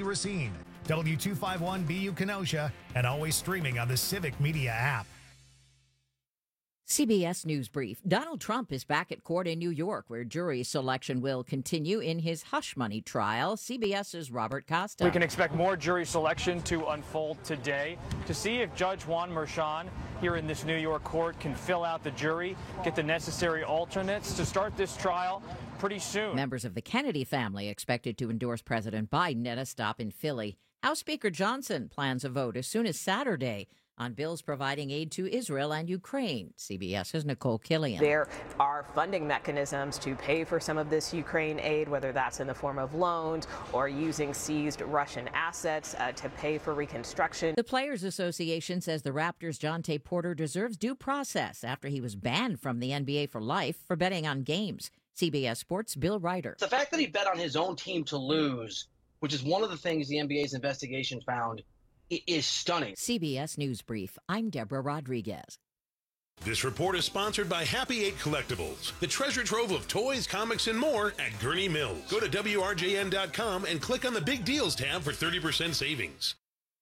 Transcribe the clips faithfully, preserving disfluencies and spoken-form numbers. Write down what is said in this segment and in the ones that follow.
Racine, W two fifty-one B U Kenosha, and always streaming on the Civic Media app. C B S News Brief. Donald Trump is back at court in New York, where jury selection will continue in his hush money trial. CBS's Robert Costa. We can expect more jury selection to unfold today to see if Judge Juan Merchan here in this New York court can fill out the jury, get the necessary alternates to start this trial pretty soon. Members of the Kennedy family expected to endorse President Biden at a stop in Philly. House Speaker Johnson plans a vote as soon as Saturday on bills providing aid to Israel and Ukraine. CBS's Nicole Killian. There are funding mechanisms to pay for some of this Ukraine aid, whether that's in the form of loans or using seized Russian assets uh, to pay for reconstruction. The Players Association says the Raptors' Jonte Porter deserves due process after he was banned from the N B A for life for betting on games. C B S Sports' Bill Ryder. The fact that he bet on his own team to lose, which is one of the things the N B A's investigation found, it is stunning. C B S News Brief. I'm Deborah Rodriguez. This report is sponsored by Happy Eight Collectibles, the treasure trove of toys, comics, and more at Gurney Mills. Go to W R J N dot com and click on the Big Deals tab for thirty percent savings.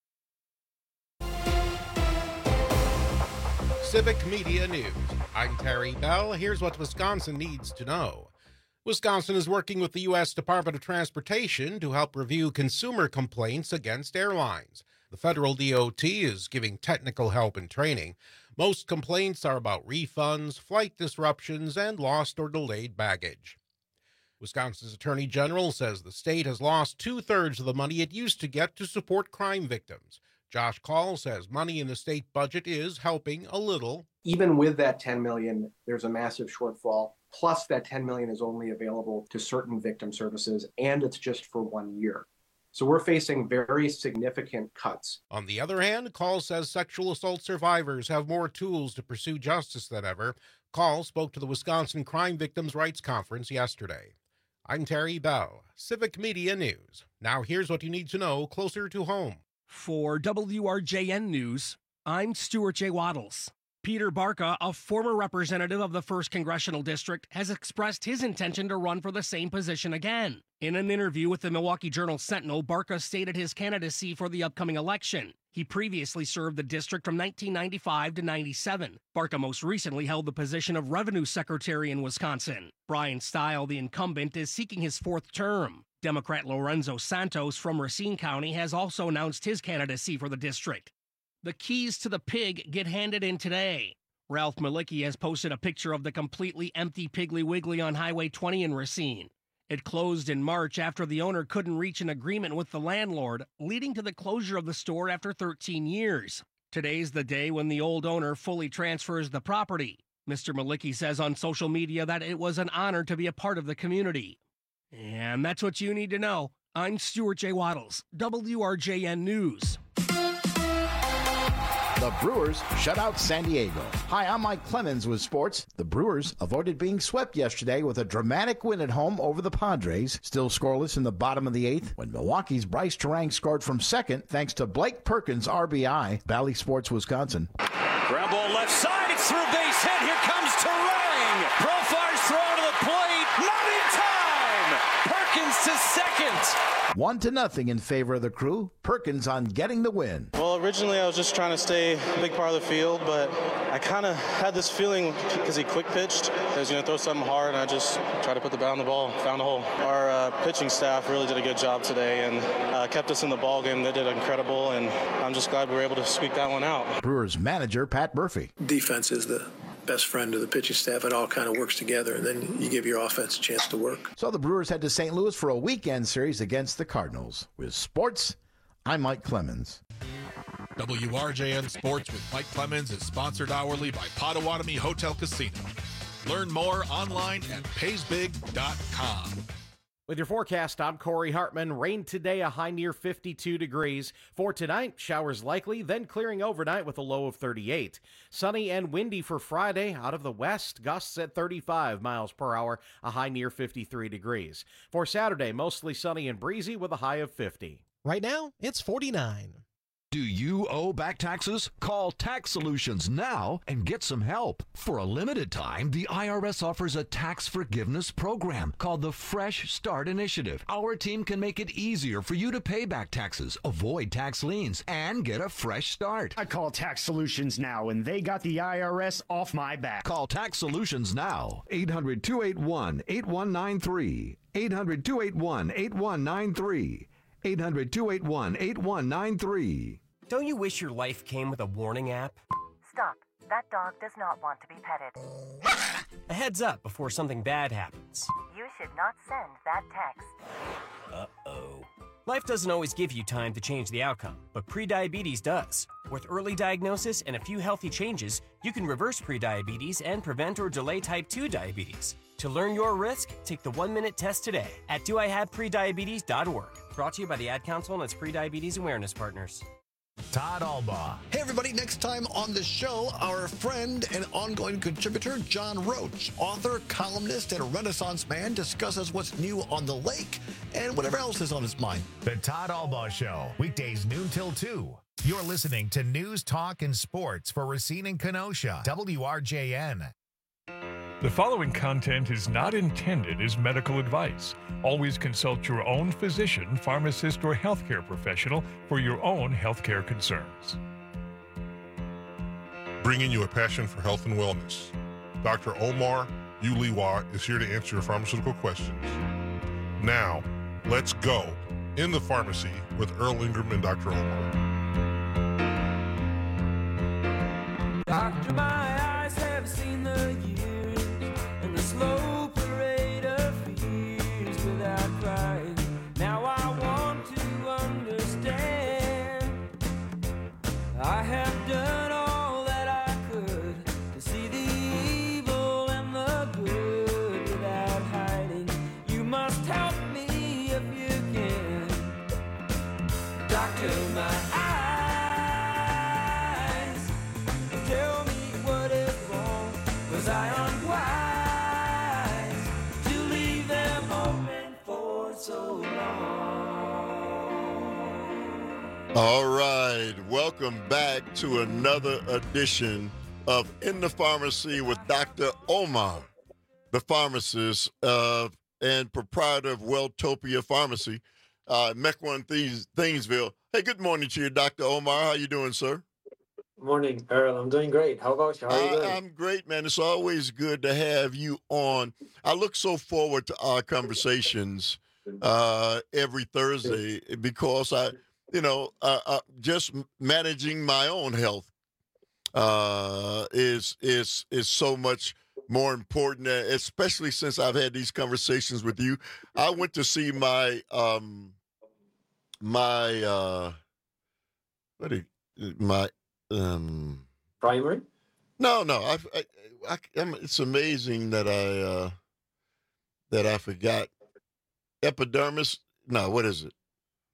Civic Media News. I'm Terry Bell. Here's what Wisconsin needs to know. Wisconsin is working with the U S Department of Transportation to help review consumer complaints against airlines. The federal D O T is giving technical help and training. Most complaints are about refunds, flight disruptions, and lost or delayed baggage. Wisconsin's Attorney General says the state has lost two-thirds of the money it used to get to support crime victims. Josh Call says money in the state budget is helping a little. Even with that ten million dollars, there's a massive shortfall. Plus, that ten million dollars is only available to certain victim services, and it's just for one year. So we're facing very significant cuts. On the other hand, Call says sexual assault survivors have more tools to pursue justice than ever. Call spoke to the Wisconsin Crime Victims' Rights Conference yesterday. I'm Terry Bell, Civic Media News. Now here's what you need to know closer to home. For W R J N News, I'm Stuart J. Waddles. Peter Barca, a former representative of the first Congressional District, has expressed his intention to run for the same position again. In an interview with the Milwaukee Journal-Sentinel, Barca stated his candidacy for the upcoming election. He previously served the district from nineteen ninety-five to ninety-seven. Barca most recently held the position of Revenue Secretary in Wisconsin. Brian Stile, the incumbent, is seeking his fourth term. Democrat Lorenzo Santos from Racine County has also announced his candidacy for the district. The keys to the pig get handed in today. Ralph Malicki has posted a picture of the completely empty Piggly Wiggly on Highway twenty in Racine. It closed in March after the owner couldn't reach an agreement with the landlord, leading to the closure of the store after thirteen years. Today's the day when the old owner fully transfers the property. Mister Malicki says on social media that it was an honor to be a part of the community. And that's what you need to know. I'm Stuart J. Waddles, W R J N News. The Brewers shut out San Diego. Hi, I'm Mike Clemens with sports. The Brewers avoided being swept yesterday with a dramatic win at home over the Padres. Still scoreless in the bottom of the eighth when Milwaukee's Bryce Terang scored from second thanks to Blake Perkins' R B I. Valley Sports, Wisconsin. Ground ball left side. It's through base hit. Here comes Terang. Profire's throw to the plate. Not in time. Perkins to second. One to nothing in favor of the Crew. Perkins on getting the win. Well, originally I was just trying to stay a big part of the field, but I kind of had this feeling because he quick pitched that he was going to throw something hard, and I just tried to put the bat on the ball, found a hole. Our uh, pitching staff really did a good job today and uh, kept us in the ball game. They did incredible, and I'm just glad we were able to squeak that one out. Brewers manager Pat Murphy. Defense is the best friend of the pitching staff. It all kind of works together, and then you give your offense a chance to work. So the Brewers head to Saint Louis for a weekend series against the Cardinals. With sports, I'm Mike Clemens. W R J N Sports with Mike Clemens is sponsored hourly by Potawatomi Hotel Casino. Learn more online at pays big dot com. With your forecast, I'm Corey Hartman. Rain today, a high near fifty-two degrees. For tonight, showers likely, then clearing overnight with a low of thirty-eight. Sunny and windy for Friday. Out of the west, gusts at thirty-five miles per hour, a high near fifty-three degrees. For Saturday, mostly sunny and breezy with a high of fifty. Right now, it's forty-nine. Do you owe back taxes? Call Tax Solutions now and get some help. For a limited time, the I R S offers a tax forgiveness program called the Fresh Start Initiative. Our team can make it easier for you to pay back taxes, avoid tax liens, and get a fresh start. I call Tax Solutions now, and they got the I R S off my back. Call Tax Solutions now. eight hundred, two eight one, eight one nine three. eight hundred, two eight one, eight one nine three. eight hundred, two eight one, eight one nine three. Don't you wish your life came with a warning app? Stop. That dog does not want to be petted. A heads up before something bad happens. You should not send that text. Uh-oh. Life doesn't always give you time to change the outcome, but prediabetes does. With early diagnosis and a few healthy changes, you can reverse prediabetes and prevent or delay type two diabetes. To learn your risk, take the one-minute test today at do I have prediabetes dot org. Brought to you by the Ad Council and its prediabetes awareness partners. Todd Albaugh. Hey, everybody. Next time on the show, our friend and ongoing contributor, John Roach, author, columnist, and Renaissance man, discusses what's new on the lake and whatever else is on his mind. The Todd Albaugh Show, weekdays noon till two. You're listening to News, Talk, and Sports for Racine and Kenosha, W R J N. The following content is not intended as medical advice. Always consult your own physician, pharmacist, or healthcare professional for your own healthcare concerns. Bringing you a passion for health and wellness. Doctor Omar Uliwa is here to answer your pharmaceutical questions. Now, let's go in the pharmacy with Earl Ingram and Doctor Omar. Doctor, my eyes have seen the years and the slow parade of fears without crying. Now I want to understand. I have done all that I could to see the evil and the good without hiding. You must help me if you can. Doctor, my eyes, tell me what is wrong, 'cause I am wise to leave them open for so long. All right, welcome back to another edition of In the Pharmacy with Doctor Omar, the pharmacist uh, and proprietor of Welltopia Pharmacy, uh, Mequon, Things, Thingsville. Hey, good morning to you, Doctor Omar. How you doing, sir? Morning, Earl. I'm doing great. How about you? How are you doing? I, I'm great, man. It's always good to have you on. I look so forward to our conversations uh, every Thursday because I, you know, uh, uh, just managing my own health uh, is is is so much more important, especially since I've had these conversations with you. I went to see my um, my uh, what do you, my um, primary. No, no. I, I, I, I'm, it's amazing that I uh, that I forgot epidermis. No, what is it?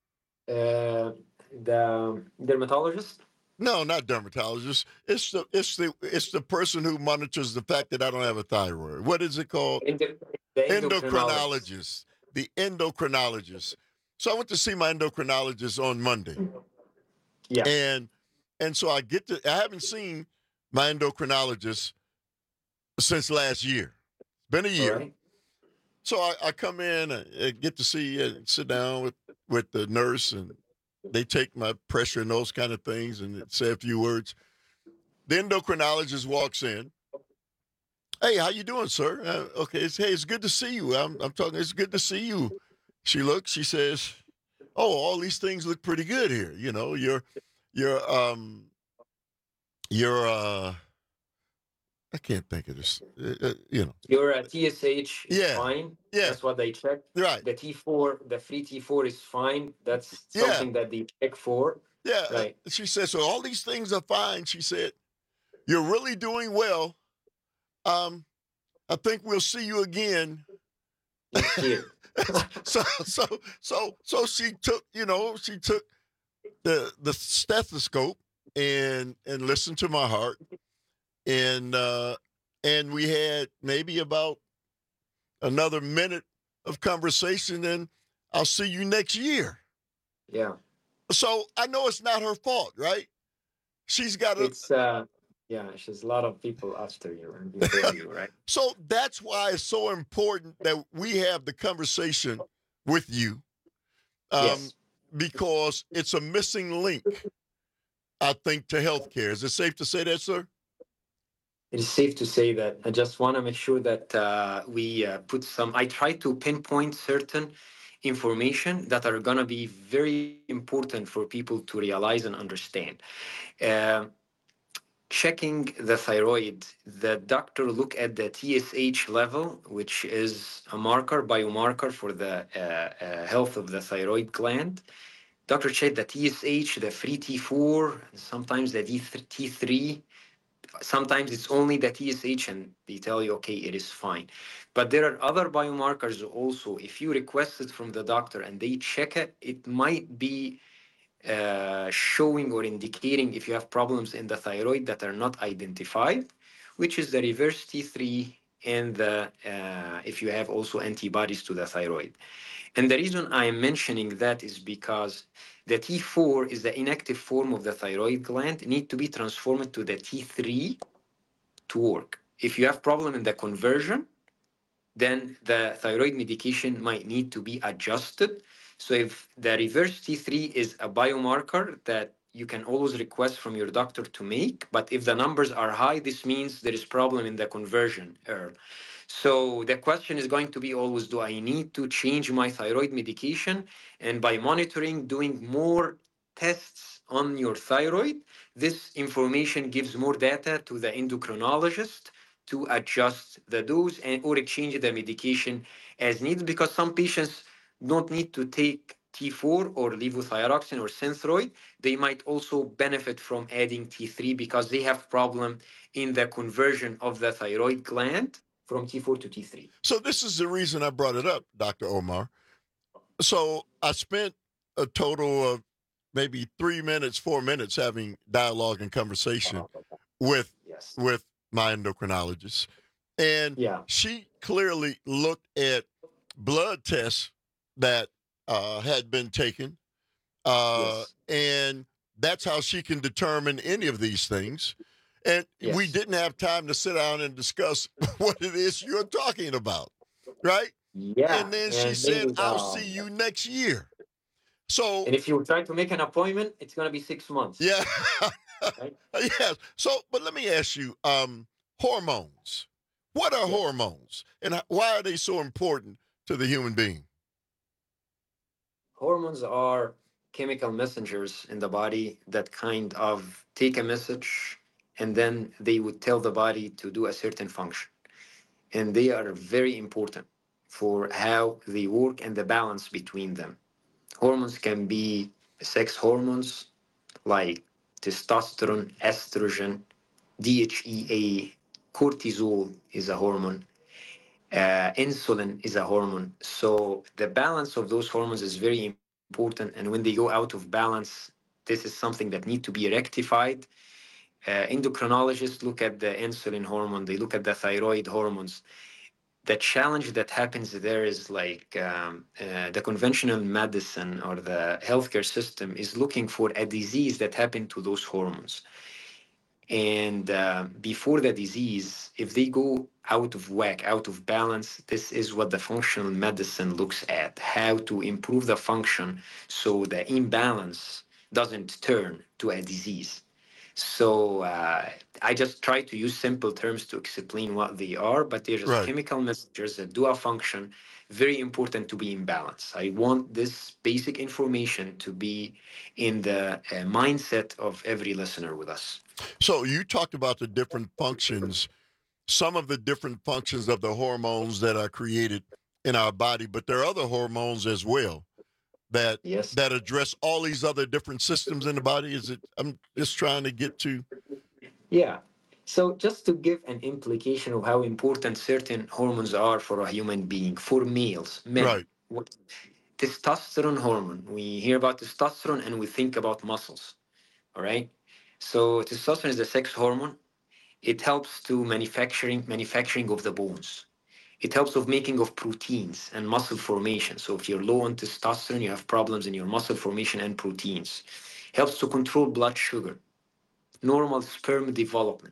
Uh, the dermatologist. No, not dermatologist. It's the it's the it's the person who monitors the fact that I don't have a thyroid. What is it called? Endo- the endocrinologist. The endocrinologist. So I went to see my endocrinologist on Monday. Yeah. And and so I get to I haven't seen my endocrinologist since last year. It's been a year. Right. So I, I come in and get to see and sit down with, with the nurse, and they take my pressure and those kind of things and say a few words. The endocrinologist walks in. Hey, how you doing, sir? Uh, okay, it's, hey, it's good to see you. I'm, I'm talking, it's good to see you. She looks, she says, oh, all these things look pretty good here. You know, you're, you're, um, you're, uh, I can't think of this. Uh, you know, your uh, T S H is Yeah. fine. Yeah. That's what they checked. Right. The T four, the free T four is fine. That's Yeah. something that they check for. Yeah. Right. uh, She said, so all these things are fine. She said, you're really doing well. Um, I think we'll see you again. so, so, so, so she took, you know, she took the the stethoscope and and listened to my heart, and uh, and we had maybe about another minute of conversation, and I'll see you next year. Yeah. So I know it's not her fault, right? She's got a. It's uh, yeah, there's a lot of people after you and before you, right? So that's why it's so important that we have the conversation with you, um, Yes. because it's a missing link, I think, to healthcare. Is it safe to say that, sir? It is safe to say that. I just want to make sure that uh, we uh, put some. I try to pinpoint certain information that are going to be very important for people to realize and understand. Uh, checking the thyroid, the doctor look at the T S H level, which is a marker, biomarker for the uh, uh, health of the thyroid gland. Doctor check the T S H, the free T four, sometimes the T three. Sometimes it's only the T S H and they tell you, okay, it is fine. But there are other biomarkers also. If you request it from the doctor and they check it, it might be uh, showing or indicating if you have problems in the thyroid that are not identified, which is the reverse T three and the uh, if you have also antibodies to the thyroid. And the reason I am mentioning that is because the T four is the inactive form of the thyroid gland, need to be transformed to the T three to work. If you have problem in the conversion, then the thyroid medication might need to be adjusted. So if the reverse T three is a biomarker that you can always request from your doctor to make, but if the numbers are high, this means there is problem in the conversion error. So the question is going to be always, do I need to change my thyroid medication? And by monitoring, doing more tests on your thyroid, this information gives more data to the endocrinologist to adjust the dose and or exchange the medication as needed, because some patients don't need to take T four or levothyroxine or Synthroid. They might also benefit from adding T three because they have problem in the conversion of the thyroid gland from T four to T three. So this is the reason I brought it up, Doctor Omar. So I spent a total of maybe three minutes, four minutes having dialogue and conversation with yes. with my endocrinologist. And yeah. she clearly looked at blood tests that uh, had been taken. Uh, yes. And that's how she can determine any of these things. And yes. we didn't have time to sit down and discuss what it is you're talking about, right? Yeah. And then and she said, is, I'll um, see you next year. So, and if you're trying to make an appointment, it's going to be six months. Yeah. Right? Yes. So, but let me ask you, um, hormones. What are yes. hormones? And why are they so important to the human being? Hormones are chemical messengers in the body that kind of take a message and then they would tell the body to do a certain function. And they are very important for how they work and the balance between them. Hormones can be sex hormones like testosterone, estrogen, D H E A, cortisol is a hormone, uh, insulin is a hormone. So the balance of those hormones is very important. And when they go out of balance, this is something that need to be rectified. Uh, endocrinologists look at the insulin hormone, they look at the thyroid hormones. The challenge that happens there is like um, uh, the conventional medicine or the healthcare system is looking for a disease that happened to those hormones. And uh, before the disease, if they go out of whack, out of balance, this is what the functional medicine looks at, how to improve the function so the imbalance doesn't turn to a disease. So uh, I just try to use simple terms to explain what they are, but they're just Right. chemical messengers that do a function, very important to be in balance. I want this basic information to be in the uh, mindset of every listener with us. So you talked about the different functions, some of the different functions of the hormones that are created in our body, but there are other hormones as well that yes. that address all these other different systems in the body. Is it? I'm just trying to get to. Yeah. So just to give an implication of how important certain hormones are for a human being, for males, men. Right. What, testosterone hormone. We hear about testosterone and we think about muscles. All right. So testosterone is the sex hormone. It helps to manufacturing manufacturing of the bones. It helps with making of proteins and muscle formation. So if you're low on testosterone, you have problems in your muscle formation and proteins. Helps to control blood sugar, normal sperm development.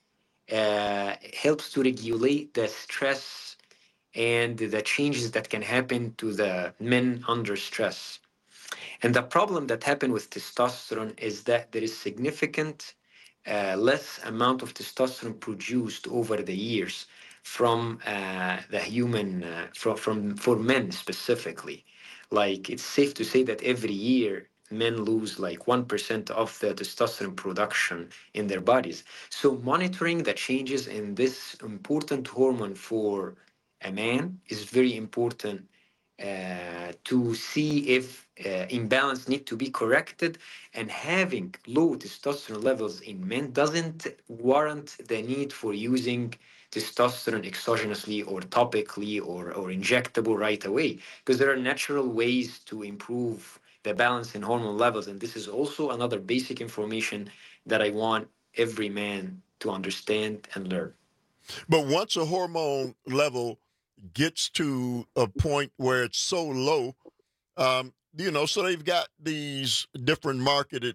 Uh, helps to regulate the stress and the changes that can happen to the men under stress. And the problem that happened with testosterone is that there is significant uh, less amount of testosterone produced over the years from uh, the human, uh, from, from for men specifically. Like, it's safe to say that every year men lose like one percent of the testosterone production in their bodies. So monitoring the changes in this important hormone for a man is very important uh, to see if uh, imbalance need to be corrected, and having low testosterone levels in men doesn't warrant the need for using testosterone exogenously or topically or, or injectable right away, because there are natural ways to improve the balance in hormone levels. And this is also another basic information that I want every man to understand and learn. But once a hormone level gets to a point where it's so low, um, you know, so they've got these different marketed,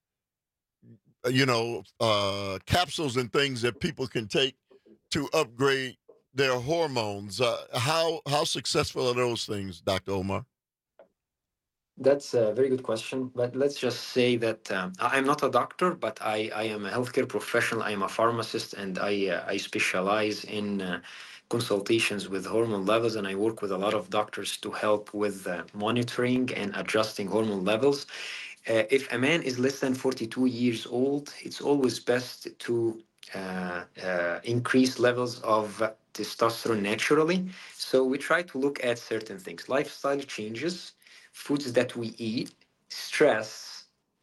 you know, uh, capsules and things that people can take to upgrade their hormones. Uh, how how successful are those things, Doctor Omar? That's a very good question, but let's just say that um, I'm not a doctor, but I, I am a healthcare professional. I am a pharmacist, and I uh, I specialize in uh, consultations with hormone levels, and I work with a lot of doctors to help with uh, monitoring and adjusting hormone levels. Uh, if a man is less than forty-two years old, it's always best to uh, uh, increase levels of uh, testosterone naturally. So we try to look at certain things: lifestyle changes, foods that we eat, stress,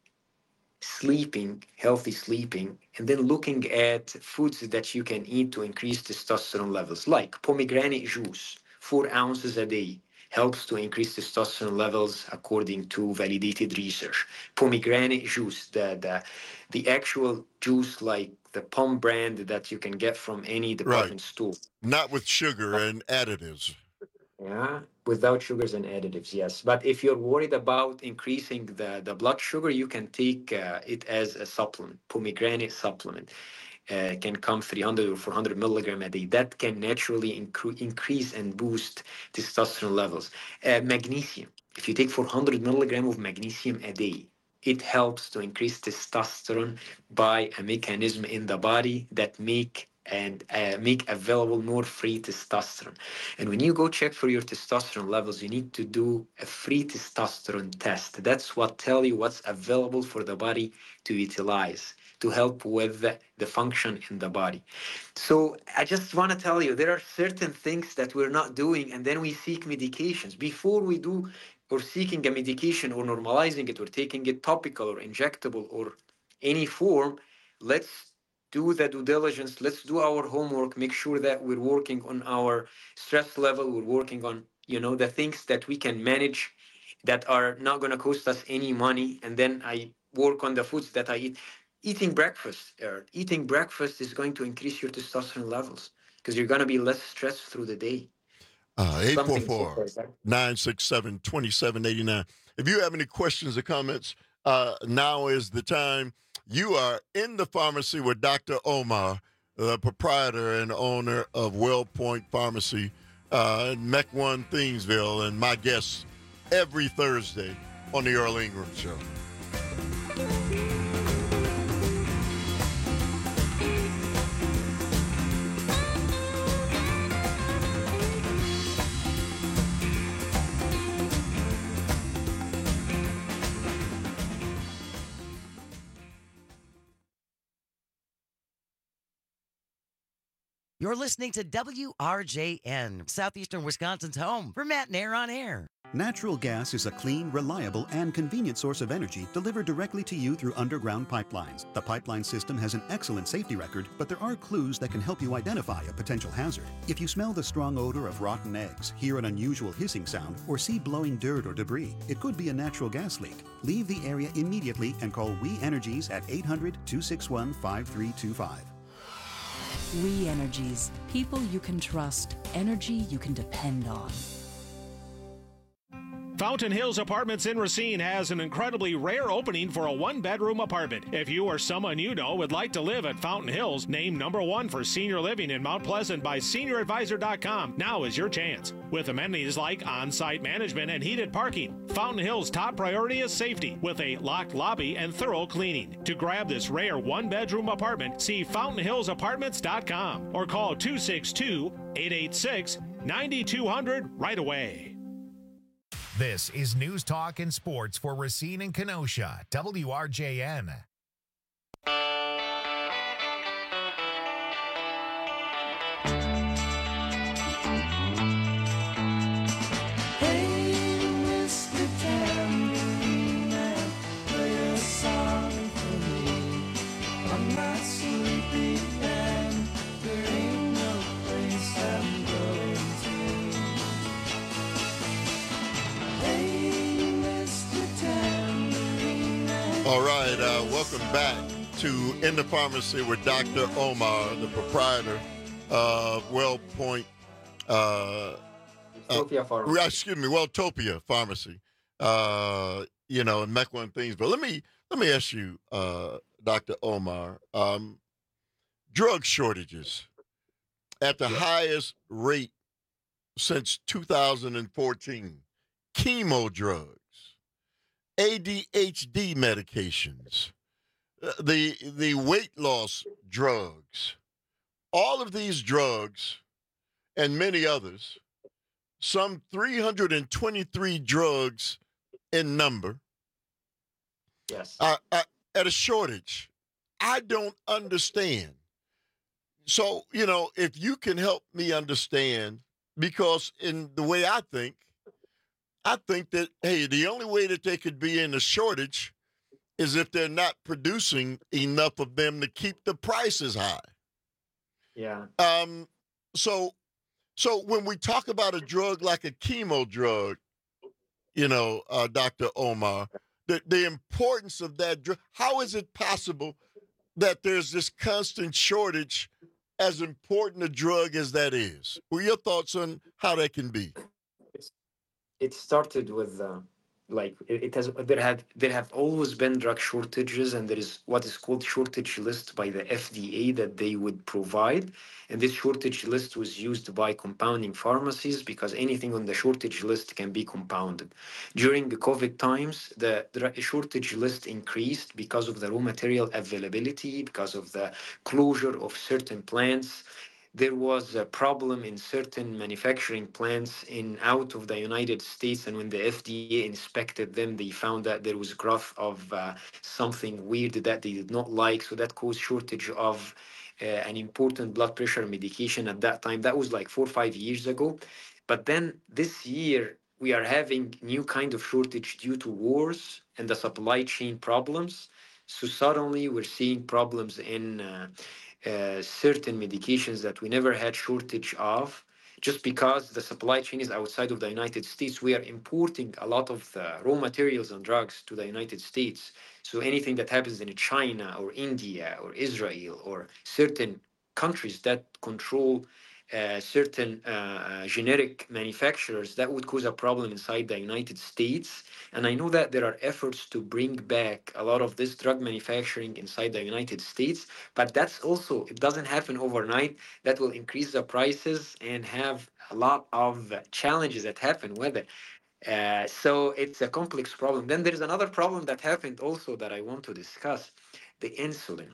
sleeping, healthy sleeping, and then looking at foods that you can eat to increase testosterone levels, like pomegranate juice, four ounces a day, helps to increase testosterone levels according to validated research. Pomegranate juice, the, the, the actual juice like the Pom brand that you can get from any department Right. store. Not with sugar and additives. Yeah, without sugars and additives, yes. But if you're worried about increasing the, the blood sugar, you can take uh, it as a supplement, pomegranate supplement. Uh, can come three hundred or four hundred milligram a day. That can naturally incre- increase and boost testosterone levels. Uh, magnesium, if you take four hundred milligram of magnesium a day, it helps to increase testosterone by a mechanism in the body that make and uh, make available more free testosterone. And when you go check for your testosterone levels, you need to do a free testosterone test. That's what tell you what's available for the body to utilize to help with the, the function in the body. So I just want to tell you, there are certain things that we're not doing, and then we seek medications. Before we do or seeking a medication or normalizing it or taking it topical or injectable or any form, let's do the due diligence, let's do our homework, make sure that we're working on our stress level, we're working on, you know, the things that we can manage that are not going to cost us any money. And then I work on the foods that I eat. Eating breakfast, uh, eating breakfast is going to increase your testosterone levels because you're going to be less stressed through the day. Uh, eight four four, nine six seven, two seven eight nine. If you have any questions or comments, uh, now is the time. You are in the pharmacy with Doctor Omar, the proprietor and owner of WellPoint Pharmacy uh, in Mech One, Thingsville, and my guest every Thursday on the Earl Ingram Show. You're listening to W R J N, Southeastern Wisconsin's home for Matt and Air on Air. Natural gas is a clean, reliable, and convenient source of energy delivered directly to you through underground pipelines. The pipeline system has an excellent safety record, but there are clues that can help you identify a potential hazard. If you smell the strong odor of rotten eggs, hear an unusual hissing sound, or see blowing dirt or debris, it could be a natural gas leak. Leave the area immediately and call We Energies at eight hundred, two six one, five three two five. We Energies. People you can trust. Energy you can depend on. Fountain Hills Apartments in Racine has an incredibly rare opening for a one-bedroom apartment. If you or someone you know would like to live at Fountain Hills, named number one for senior living in Mount Pleasant by senior advisor dot com, now is your chance. With amenities like on-site management and heated parking, Fountain Hills' top priority is safety, with a locked lobby and thorough cleaning. To grab this rare one-bedroom apartment, see fountain hills apartments dot com or call two six two, eight eight six, nine two zero zero right away. This is News Talk and Sports for Racine and Kenosha, W R J N. Hey, Mister Tambourine Man, play a song for me. I'm not sleepy and there ain't no place I'm going to. Hey, Mister Tambourine Man. All right, uh, welcome back to In the Pharmacy with Doctor Omar, the proprietor of WellPoint. Uh, Utopia uh, Pharmacy. Excuse me, Welltopia Pharmacy. Uh, you know, and Mecca and things. But let me let me ask you, uh, Doctor Omar, um, drug shortages at the highest rate since two thousand fourteen. Chemo drugs, A D H D medications, uh, the the weight loss drugs, all of these drugs and many others, some three hundred twenty-three drugs in number, Yes. uh, uh, at a shortage. I don't understand. So, you know, if you can help me understand, because in the way I think, I think that, hey, the only way that they could be in a shortage is if they're not producing enough of them to keep the prices high. Yeah. Um, so, so when we talk about a drug like a chemo drug, you know, uh, Doctor Omar, the, the importance of that drug, how is it possible that there's this constant shortage as important a drug as that is? What are your thoughts on how that can be? It started with uh, like it, it has there have there have always been drug shortages, and there is what is called shortage list by the F D A that they would provide, and this shortage list was used by compounding pharmacies because anything on the shortage list can be compounded. During the COVID times, the, the shortage list increased because of the raw material availability, because of the closure of certain plants. There was a problem in certain manufacturing plants in out of the United States, and when the F D A inspected them, they found that there was growth of uh, something weird that they did not like, so that caused shortage of uh, an important blood pressure medication at that time. That was like four or five years ago. But then this year, we are having new kind of shortage due to wars and the supply chain problems. So suddenly we're seeing problems in uh, uh, certain medications that we never had shortage of. Just because the supply chain is outside of the United States, we are importing a lot of the raw materials and drugs to the United States. So anything that happens in China or India or Israel or certain countries that control uh, certain uh, uh, generic manufacturers, that would cause a problem inside the United States. And I know that there are efforts to bring back a lot of this drug manufacturing inside the United States, but that's also, it doesn't happen overnight. That will increase the prices and have a lot of challenges that happen with it. Uh, so it's a complex problem. Then there's another problem that happened also that I want to discuss, the insulin.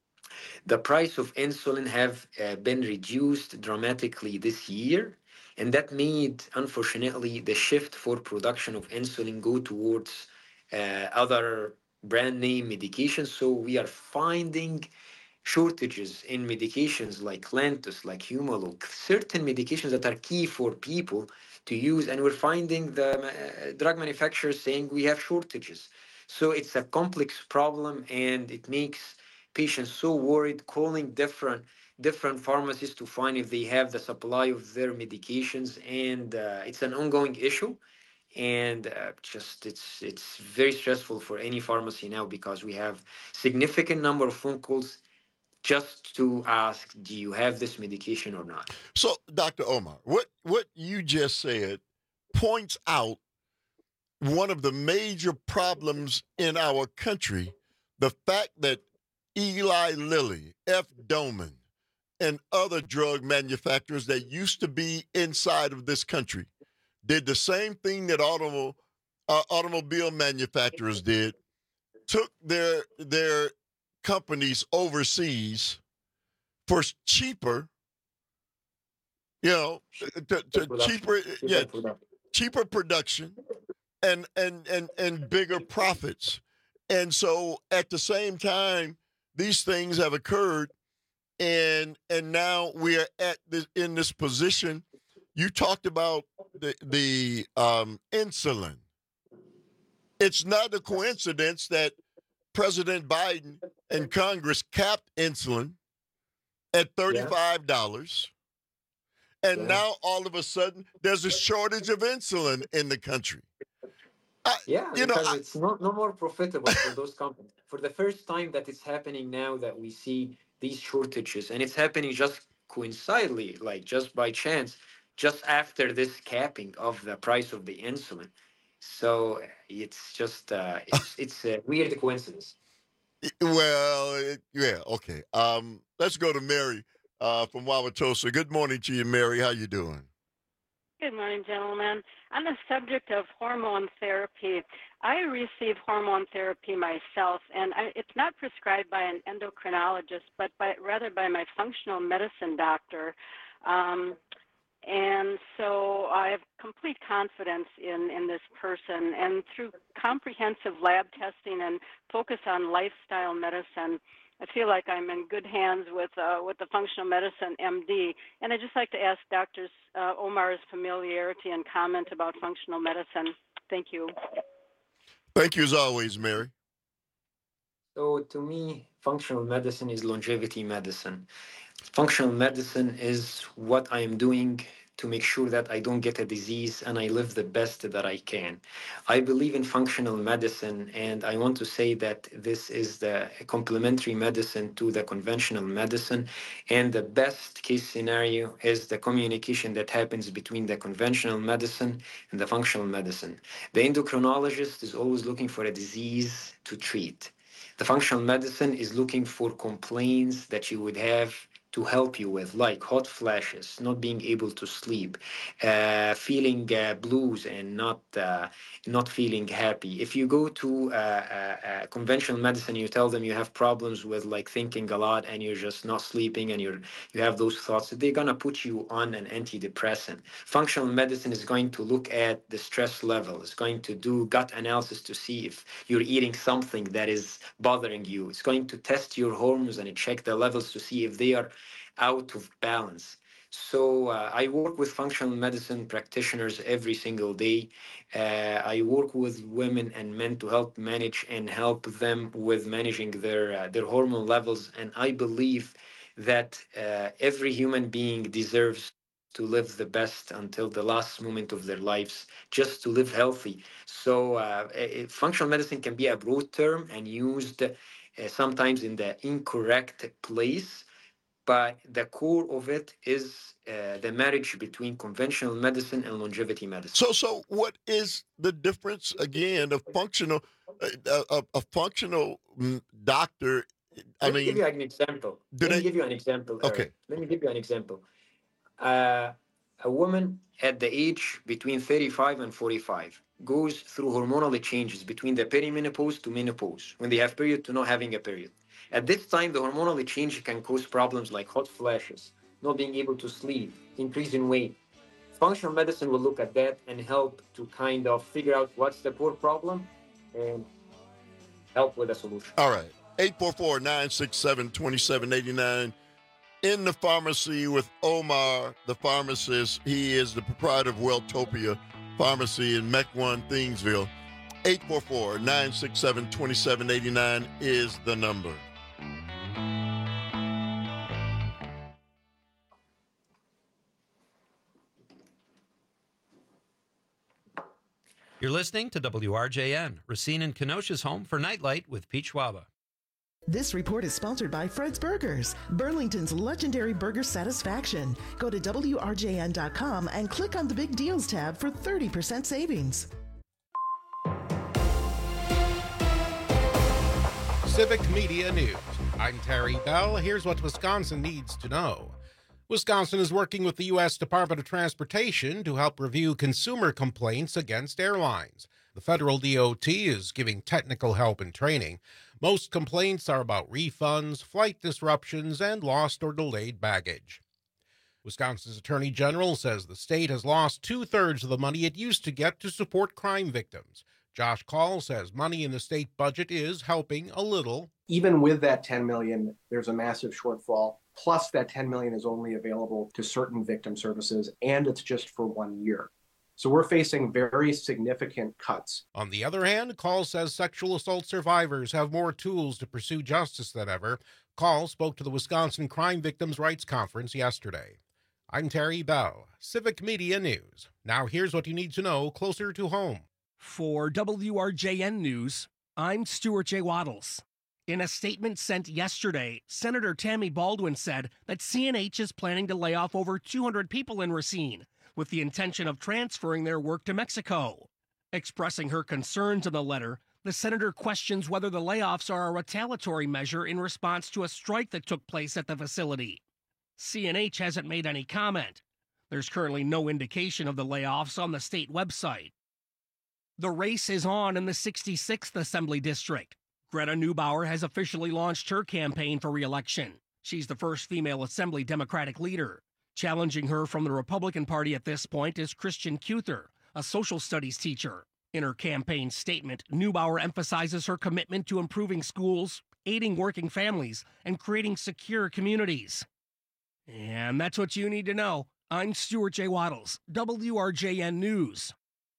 The price of insulin have uh, been reduced dramatically this year, and that made, unfortunately, the shift for production of insulin go towards uh, other brand name medications. So we are finding shortages in medications like Lantus, like Humalog, certain medications that are key for people to use, and we're finding the uh, drug manufacturers saying we have shortages. So it's a complex problem, and it makes patients so worried, calling different different pharmacies to find if they have the supply of their medications, and uh, it's an ongoing issue. And uh, just it's it's very stressful for any pharmacy now because we have significant number of phone calls just to ask, do you have this medication or not? So, Doctor Omar, what, what you just said points out one of the major problems in our country, the fact that Eli Lilly, F. Doman, and other drug manufacturers that used to be inside of this country did the same thing that automobile, uh, automobile manufacturers did, took their their companies overseas for cheaper, you know, to, to cheaper, yeah, cheaper production and, and, and, and bigger profits. And so at the same time, these things have occurred, and and now we are at this, in this position. You talked about the, the um, insulin. It's not a coincidence that President Biden and Congress capped insulin at thirty-five dollars. Yeah. And yeah. now all of a sudden there's a shortage of insulin in the country. I, yeah, you because know, I, it's not no more profitable for those companies. For the first time that it's happening now that we see these shortages, and it's happening just coincidentally, like just by chance, just after this capping of the price of the insulin. So it's just uh, it's it's a weird coincidence. Well, it, yeah, okay. Um, let's go to Mary uh, from Wauwatosa. Good morning to you, Mary. How you doing? Good morning, gentlemen. On the subject of hormone therapy, I receive hormone therapy myself, and I, it's not prescribed by an endocrinologist, but by, rather by my functional medicine doctor. Um, And so I have complete confidence in, in this person. And through comprehensive lab testing and focus on lifestyle medicine, I feel like I'm in good hands with uh, with the functional medicine M D. And I'd just like to ask Doctor Uh, Omar's familiarity and comment about functional medicine. Thank you. Thank you as always, Mary. So to me, functional medicine is longevity medicine. Functional medicine is what I am doing to make sure that I don't get a disease and I live the best that I can. I believe in functional medicine, and I want to say that this is the complementary medicine to the conventional medicine, and the best case scenario is the communication that happens between the conventional medicine and the functional medicine. The endocrinologist is always looking for a disease to treat. The functional medicine is looking for complaints that you would have to help you with, like hot flashes, not being able to sleep, uh, feeling uh, blues and not uh, not feeling happy. If you go to uh, uh, uh, conventional medicine, you tell them you have problems with like thinking a lot and you're just not sleeping and you're you have those thoughts, they're gonna put you on an antidepressant. Functional medicine is going to look at the stress level. It's going to do gut analysis to see if you're eating something that is bothering you. It's going to test your hormones and check the levels to see if they are out of balance. So uh, I work with functional medicine practitioners every single day. Uh, I work with women and men to help manage and help them with managing their uh, their hormone levels. And I believe that uh, every human being deserves to live the best until the last moment of their lives, just to live healthy. So uh, it, functional medicine can be a broad term and used uh, sometimes in the incorrect place. But the core of it is uh, the marriage between conventional medicine and longevity medicine. So, so what is the difference again of functional, uh, a, a functional doctor? I Let mean, me give you an example. Let they, me give you an example. Eric. Okay. Let me give you an example. Uh, a woman at the age between thirty-five and forty-five goes through hormonal changes between the perimenopause to menopause, when they have period to not having a period. At this time, the hormonal change can cause problems like hot flashes, not being able to sleep, increase in weight. Functional medicine will look at that and help to kind of figure out what's the core problem and help with a solution. All right. eight four four, nine six seven, two seven eight nine. In the pharmacy with Omar, the pharmacist. He is the proprietor of Welltopia Pharmacy in Mequon, Thingsville. eight four four, nine six seven, two seven eight nine is the number. You're listening to W R J N, Racine and Kenosha's home for Nightlight with Pete Schwaba. This report is sponsored by Fred's Burgers, Burlington's legendary burger satisfaction. Go to W R J N dot com and click on the Big Deals tab for thirty percent savings. Civic Media News. I'm Terry Bell. Here's what Wisconsin needs to know. Wisconsin is working with the U S Department of Transportation to help review consumer complaints against airlines. The federal D O T is giving technical help and training. Most complaints are about refunds, flight disruptions, and lost or delayed baggage. Wisconsin's Attorney General says the state has lost two-thirds of the money it used to get to support crime victims. Josh Call says money in the state budget is helping a little. Even with that ten million dollars, there's a massive shortfall. Plus, that ten million dollars is only available to certain victim services, and it's just for one year. So we're facing very significant cuts. On the other hand, Call says sexual assault survivors have more tools to pursue justice than ever. Call spoke to the Wisconsin Crime Victims' Rights Conference yesterday. I'm Terry Bell, Civic Media News. Now here's what you need to know closer to home. For W R J N News, I'm Stuart J. Waddles. In a statement sent yesterday, Senator Tammy Baldwin said that C N H is planning to lay off over two hundred people in Racine, with the intention of transferring their work to Mexico. Expressing her concerns in the letter, the senator questions whether the layoffs are a retaliatory measure in response to a strike that took place at the facility. C N H hasn't made any comment. There's currently no indication of the layoffs on the state website. The race is on in the sixty-sixth Assembly District. Greta Neubauer has officially launched her campaign for re-election. She's the first female Assembly Democratic leader. Challenging her from the Republican Party at this point is Christian Cuther, a social studies teacher. In her campaign statement, Neubauer emphasizes her commitment to improving schools, aiding working families, and creating secure communities. And that's what you need to know. I'm Stuart J. Waddles, W R J N News.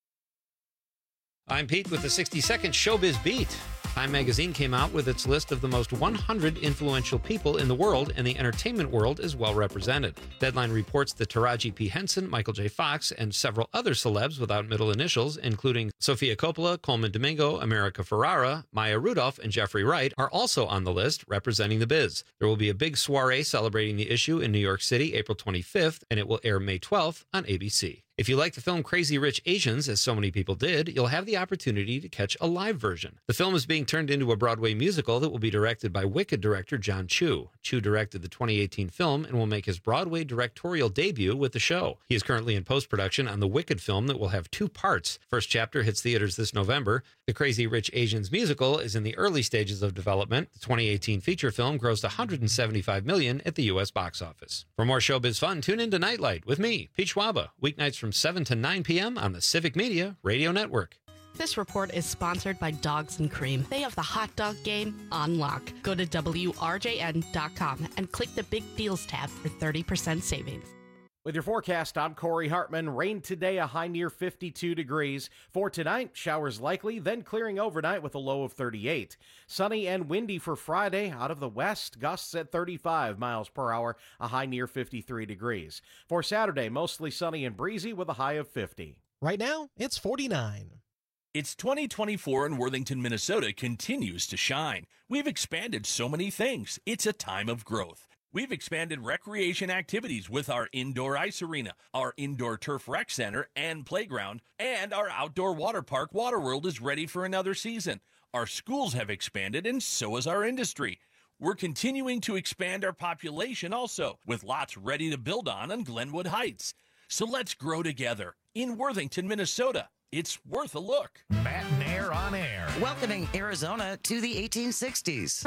I'm Pete with the sixty second Showbiz Beat. Time magazine came out with its list of the most one hundred influential people in the world, and the entertainment world is well represented. Deadline reports that Taraji P. Henson, Michael J. Fox, and several other celebs without middle initials, including Sofia Coppola, Coleman Domingo, America Ferrara, Maya Rudolph, and Jeffrey Wright, are also on the list, representing the biz. There will be a big soiree celebrating the issue in New York City April twenty-fifth, and it will air May twelfth on A B C. If you like the film Crazy Rich Asians, as so many people did, you'll have the opportunity to catch a live version. The film is being turned into a Broadway musical that will be directed by Wicked director John Chu. Chu directed the twenty eighteen film and will make his Broadway directorial debut with the show. He is currently in post-production on the Wicked film that will have two parts. First chapter hits theaters this November. The Crazy Rich Asians musical is in the early stages of development. The twenty eighteen feature film grossed one hundred seventy-five million dollars at the U S box office. For more showbiz fun, tune in to Nightlight with me, Pete Schwaba, weeknights from seven to nine p.m. on the Civic Media Radio Network. This report is sponsored by Dogs and Cream. They have the hot dog game on lock. Go to W R J N dot com and click the Big Deals tab for thirty percent savings. With your forecast, I'm Corey Hartman. Rain today, a high near fifty-two degrees. For tonight, showers likely, then clearing overnight with a low of thirty-eight. Sunny and windy for Friday. Out of the west, gusts at thirty-five miles per hour, a high near fifty-three degrees. For Saturday, mostly sunny and breezy with a high of fifty. Right now, it's forty-nine. It's twenty twenty-four and Worthington, Minnesota continues to shine. We've expanded so many things. It's a time of growth. We've expanded recreation activities with our indoor ice arena, our indoor turf rec center and playground, and our outdoor water park, Waterworld, is ready for another season. Our schools have expanded, and so has our industry. We're continuing to expand our population also, with lots ready to build on on Glenwood Heights. So let's grow together. In Worthington, Minnesota, it's worth a look. Matt and Air on Air. Welcoming Arizona to the eighteen sixties.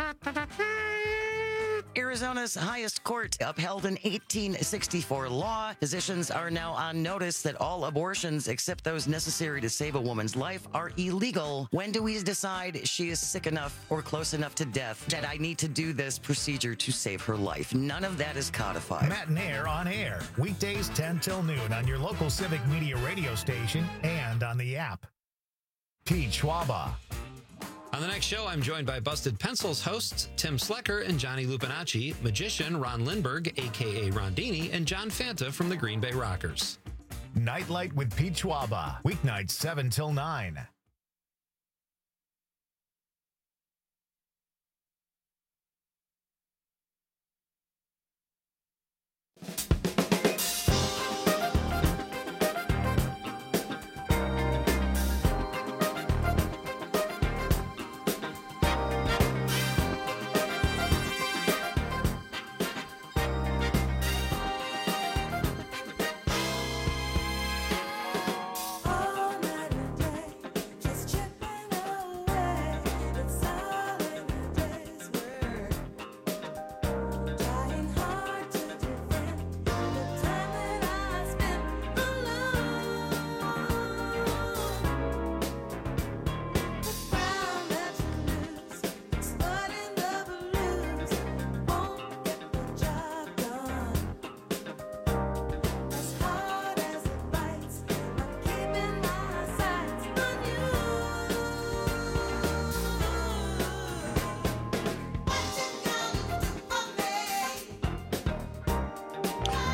Arizona's highest court upheld an eighteen sixty-four law. Physicians are now on notice that all abortions, except those necessary to save a woman's life, are illegal. When do we decide she is sick enough or close enough to death that I need to do this procedure to save her life? None of that is codified. Matt and Air on Air. Weekdays ten till noon on your local Civic Media radio station and on the app. Pete Schwaba. On the next show, I'm joined by Busted Pencils hosts Tim Slecker and Johnny Lupinacci, magician Ron Lindberg, a k a. Rondini, and John Fanta from the Green Bay Rockers. Nightlight with Pete Schwaba. Weeknights seven till nine.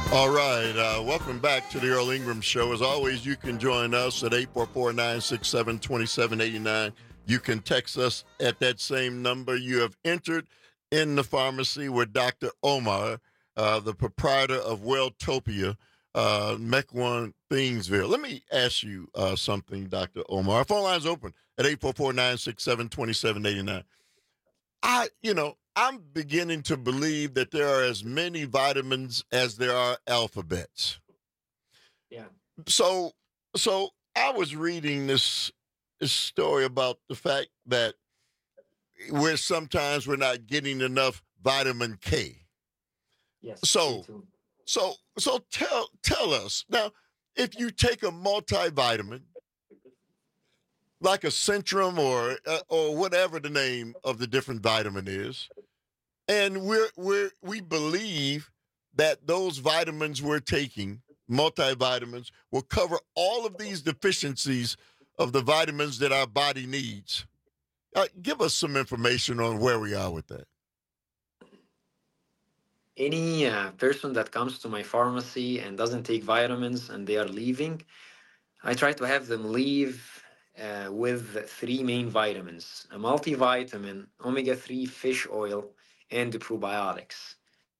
All right, uh, welcome back to the Earl Ingram Show. As always, you can join us at eight four four, nine six seven, two seven eight nine. You can text us at that same number. You have entered in the pharmacy with Doctor Omar, uh, the proprietor of Welltopia, uh, Mequon, Thingsville. Let me ask you uh, something, Doctor Omar. Our phone line's open at eight four four, nine six seven, two seven eight nine. I, you know, I'm beginning to believe that there are as many vitamins as there are alphabets. Yeah. So, so I was reading this, this story about the fact that we're sometimes we're not getting enough vitamin K. Yes. So, so, so tell tell us now, if you take a multivitamin like a Centrum or uh, or whatever the name of the different vitamin is, and we're we're we believe that those vitamins we're taking, multivitamins, will cover all of these deficiencies of the vitamins that our body needs. Uh, give us some information on where we are with that. Any uh, person that comes to my pharmacy and doesn't take vitamins and they are leaving, I try to have them leave uh, with three main vitamins: a multivitamin, omega three fish oil, and the probiotics.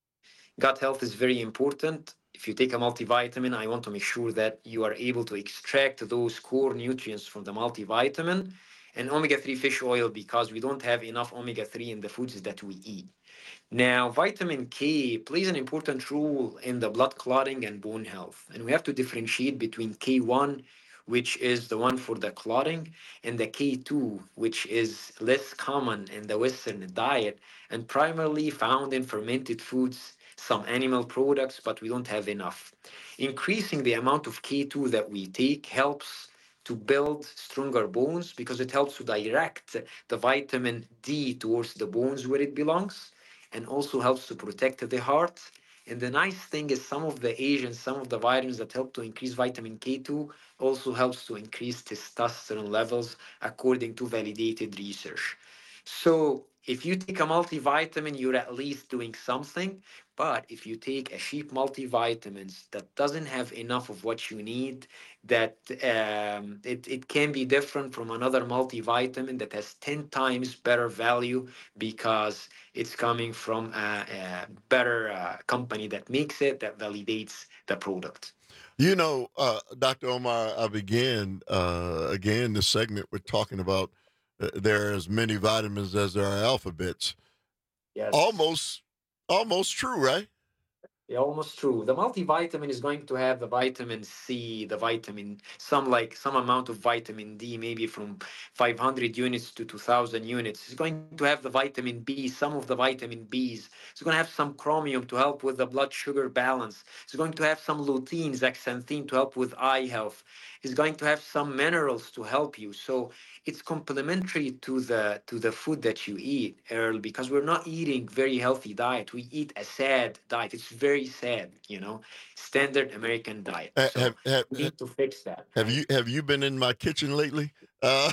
Gut health is very important. If you take a multivitamin, I want to make sure that you are able to extract those core nutrients from the multivitamin, and omega three fish oil, because we don't have enough omega three in the foods that we eat. Now, vitamin K plays an important role in the blood clotting and bone health. And we have to differentiate between K one, which is the one for the clotting, and the K two, which is less common in the Western diet and primarily found in fermented foods, some animal products, but we don't have enough. Increasing the amount of K two that we take helps to build stronger bones because it helps to direct the vitamin D towards the bones where it belongs, and also helps to protect the heart. And the nice thing is some of the agents, some of the vitamins that help to increase vitamin K two also helps to increase testosterone levels according to validated research. So if you take a multivitamin, you're at least doing something. But if you take a cheap multivitamins that doesn't have enough of what you need, that um, it, it can be different from another multivitamin that has ten times better value because it's coming from a, a better uh, company that makes it, that validates the product. You know, uh, Doctor Omar, I began, uh, again, this segment with talking about uh, there are as many vitamins as there are alphabets. Yes. Almost, almost true, right? Yeah, almost true. The multivitamin is going to have the vitamin C, the vitamin, some like some amount of vitamin D, maybe from five hundred units to two thousand units. It's going to have the vitamin B, some of the vitamin Bs. It's going to have some chromium to help with the blood sugar balance. It's going to have some lutein, zeaxanthin to help with eye health. It's going to have some minerals to help you. So it's complementary to the to the food that you eat, Earl, because we're not eating very healthy diet. We eat a sad diet. It's very sad, you know, standard American diet. Uh, So have, have, we need to fix that. have you have you been in my kitchen lately? Uh,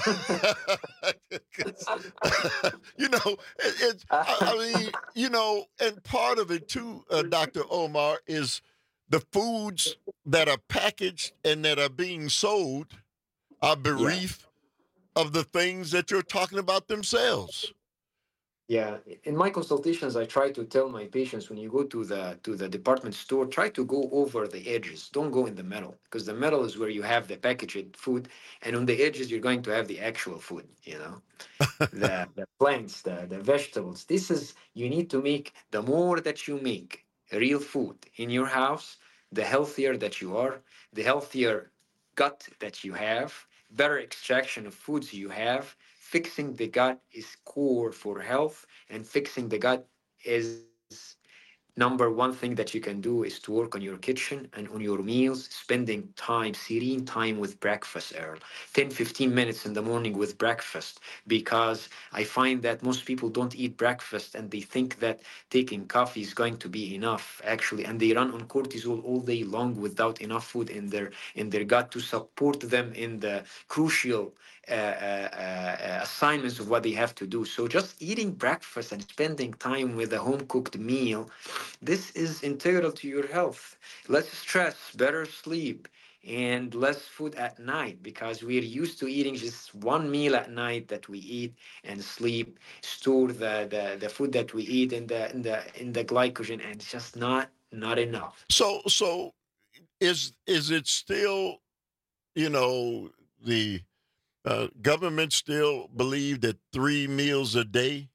you know, it, it's, I, I mean, you know, and part of it too, uh, Doctor Omar, is the foods that are packaged and that are being sold are bereaved yeah. of the things that you're talking about themselves. Yeah, in my consultations, I try to tell my patients when you go to the to the department store, try to go over the edges. Don't go in the middle, because the middle is where you have the packaged food, and on the edges you're going to have the actual food. You know, the the plants, the the vegetables. This is you need to make. The more that you make real food in your house, the healthier that you are, the healthier gut that you have, better extraction of foods you have. Fixing the gut is core for health, and fixing the gut is number one thing that you can do is to work on your kitchen and on your meals, spending time, serene time with breakfast, Earl. ten, fifteen minutes in the morning with breakfast, because I find that most people don't eat breakfast and they think that taking coffee is going to be enough, actually, and they run on cortisol all day long without enough food in their in their gut to support them in the crucial uh, uh, uh, assignments of what they have to do. So just eating breakfast and spending time with a home cooked meal, this is integral to your health. Less stress, better sleep, and less food at night, because we're used to eating just one meal at night that we eat and sleep, store the, the, the food that we eat in the in the in the glycogen, and it's just not not enough. So so is is it still, you know, the uh, government still believe that three meals a day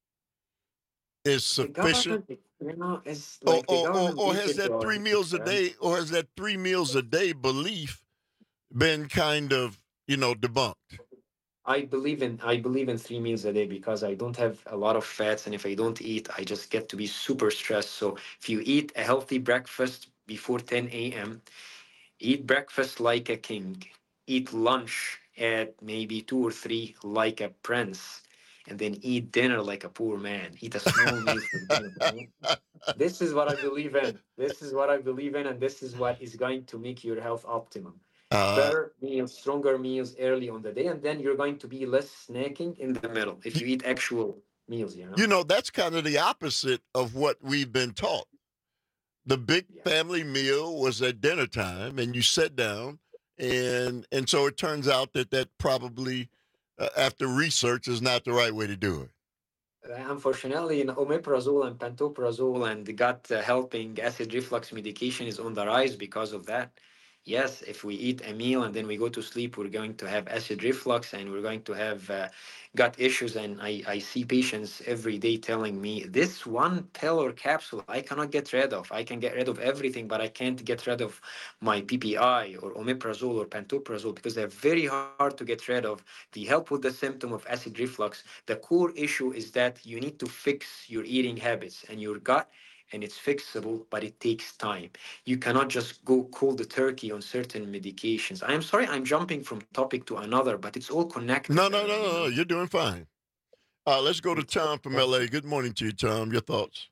is sufficient? You know, it's Or, like the or, or, government or makes has it that three hard, meals a right? day, or has that three meals a day belief been kind of, you know, debunked? I believe in I believe in three meals a day because I don't have a lot of fats, and if I don't eat, I just get to be super stressed. So if you eat a healthy breakfast before ten a.m., eat breakfast like a king, eat lunch at maybe two or three like a prince, and then eat dinner like a poor man. Eat a small meal for dinner. Right? This is what I believe in. This is what I believe in, and this is what is going to make your health optimum. Uh, Better meals, stronger meals early on the day, and then you're going to be less snacking in the middle if you eat actual meals, you know? You know, that's kind of the opposite of what we've been taught. The big family meal was at dinner time, and you sat down, and and so it turns out that that probably, uh, after research, is not the right way to do it. Uh, Unfortunately, in omeprazole and pantoprazole and gut uh, helping acid reflux medication is on the rise because of that. Yes, if we eat a meal and then we go to sleep, we're going to have acid reflux and we're going to have uh, gut issues. And I, I see patients every day telling me this one pill or capsule I cannot get rid of. I can get rid of everything, but I can't get rid of my P P I or omeprazole or pantoprazole because they're very hard to get rid of. They help with the symptom of acid reflux. The core issue is that you need to fix your eating habits and your gut, and it's fixable, but it takes time. You cannot just go cold turkey on certain medications. I'm sorry, I'm jumping from topic to another, but it's all connected. No, no, no, no, no. You're doing fine. Uh, let's go to Tom from L A. Good morning to you, Tom. Your thoughts?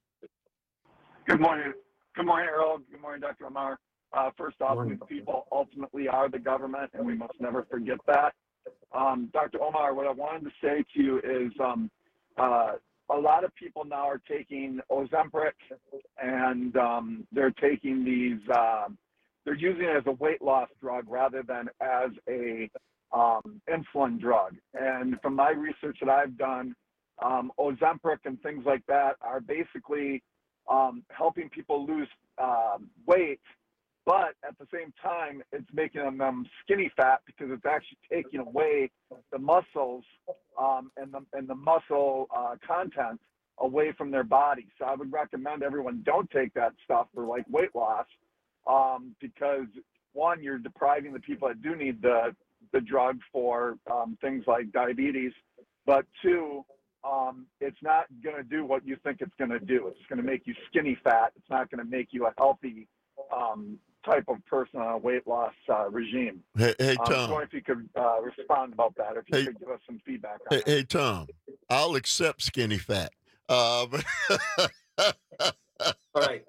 Good morning. Good morning, Earl. Good morning, Doctor Omar. Uh, first off, we people ultimately are the government, and we must never forget that. Um, Doctor Omar, what I wanted to say to you is um, uh, a lot of people now are taking Ozempic, and um, they're taking these, uh, they're using it as a weight loss drug rather than as a um, insulin drug. And from my research that I've done, um, Ozempic and things like that are basically um, helping people lose uh, weight, but at the same time, it's making them um, skinny fat because it's actually taking away the muscles um, and the and the muscle uh, content away from their body. So I would recommend everyone don't take that stuff for like weight loss um, because one, you're depriving the people that do need the the drug for um, things like diabetes, but two, um, it's not going to do what you think it's going to do. It's going to make you skinny fat. It's not going to make you a healthy um, type of person on a weight loss uh, regime. Hey, hey Um, Tom. I was wondering if you could uh, respond about that, or if you Hey- could give us some feedback on Hey, that. hey, Tom. I'll accept skinny fat. Uh, but All right.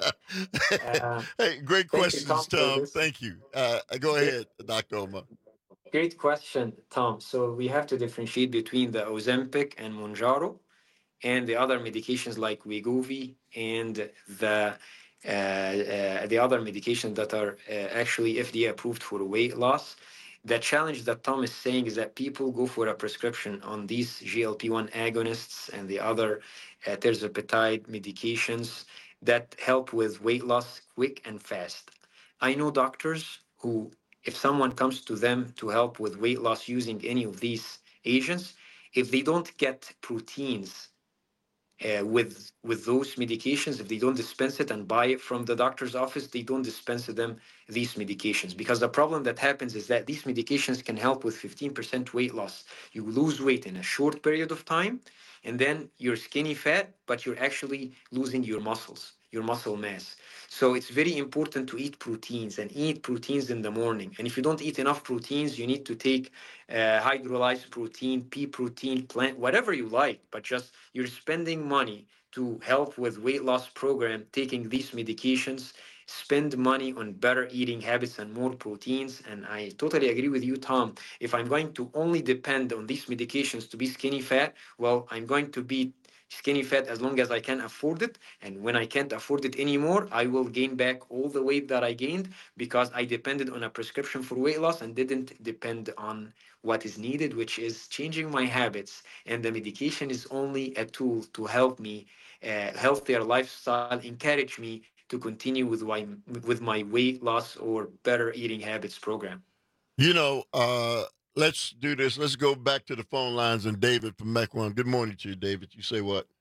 Uh, hey, great thank you, questions, Tom, for Tom. this. Thank you. Uh, go ahead, Doctor Omar. Great question, Tom. So we have to differentiate between the Ozempic and Mounjaro and the other medications like Wegovy and the uh, uh, the other medications that are uh, actually F D A approved for weight loss. The challenge that Tom is saying is that people go for a prescription on these G L P one agonists and the other uh, terzepatide medications that help with weight loss quick and fast. I know doctors who, if someone comes to them to help with weight loss using any of these agents, if they don't get proteins uh, with with those medications, if they don't dispense it and buy it from the doctor's office, they don't dispense them these medications, because the problem that happens is that these medications can help with fifteen percent weight loss. You lose weight in a short period of time, and then you're skinny fat, but you're actually losing your muscles, your muscle mass. So it's very important to eat proteins and eat proteins in the morning. And if you don't eat enough proteins, you need to take uh, hydrolyzed protein, pea protein, plant, whatever you like, but just you're spending money to help with weight loss program, taking these medications. spend money on better eating habits and more proteins. And I totally agree with you, Tom. If I'm going to only depend on these medications to be skinny fat, well, I'm going to be skinny fat as long as I can afford it. And when I can't afford it anymore, I will gain back all the weight that I gained because I depended on a prescription for weight loss and didn't depend on what is needed, which is changing my habits. And the medication is only a tool to help me, uh, healthier lifestyle, encourage me to continue with my, with my weight loss or better eating habits program. You know, uh, let's do this. Let's go back to the phone lines and David from Mech One. Good morning to you, David. You say what?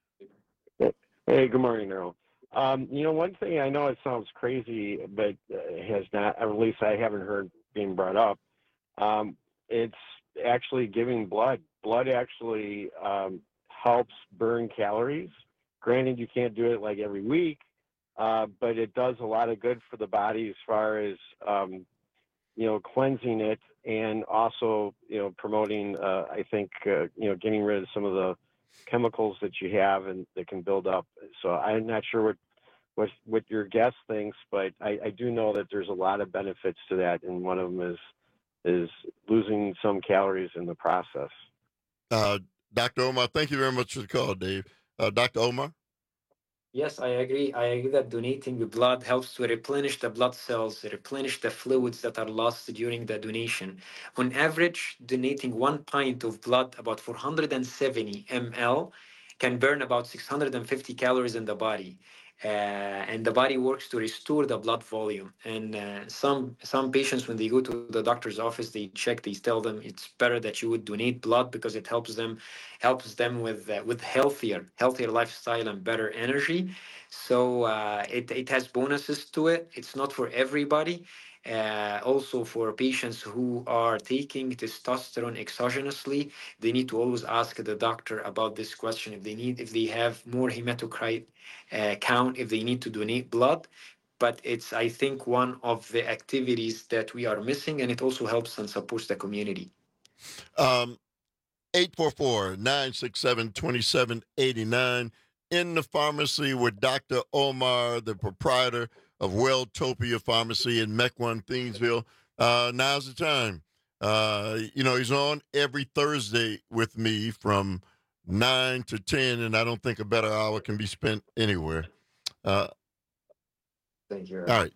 Hey, good morning, Earl. Um, you know, one thing I know it sounds crazy, but uh, has not, or at least I haven't heard being brought up. Um, it's actually giving blood. Blood actually um, helps burn calories. Granted, you can't do it like every week, uh, but it does a lot of good for the body as far as, um, you know, cleansing it and also, you know, promoting, uh, I think, uh, you know, getting rid of some of the chemicals that you have and that can build up. So I'm not sure what what, what your guest thinks, but I, I do know that there's a lot of benefits to that, and one of them is is losing some calories in the process. Uh, Doctor Omar, thank you very much for the call, Dave. Uh, Doctor Omar? Yes, I agree. I agree that donating the blood helps to replenish the blood cells, replenish the fluids that are lost during the donation. On average, donating one pint of blood, about four hundred seventy milliliters, can burn about six hundred fifty calories in the body. Uh, and the body works to restore the blood volume. And uh, some some patients, when they go to the doctor's office, they check. They tell them it's better that you would donate blood because it helps them helps them with uh, with healthier healthier lifestyle and better energy. So uh, it it has bonuses to it. It's not for everybody. Uh, also, for patients who are taking testosterone exogenously, they need to always ask the doctor about this question. If they need, if they have more hematocrit uh, count, if they need to donate blood. But it's, I think, one of the activities that we are missing, and it also helps and supports the community. Um, eight four four, nine six seven, two seven eight nine in the pharmacy with Doctor Omar, the proprietor of Welltopia Pharmacy in Mech One, Thiensville. Uh, now's the time. Uh, you know, he's on every Thursday with me from nine to ten, and I don't think a better hour can be spent anywhere. Uh, Thank you. All right.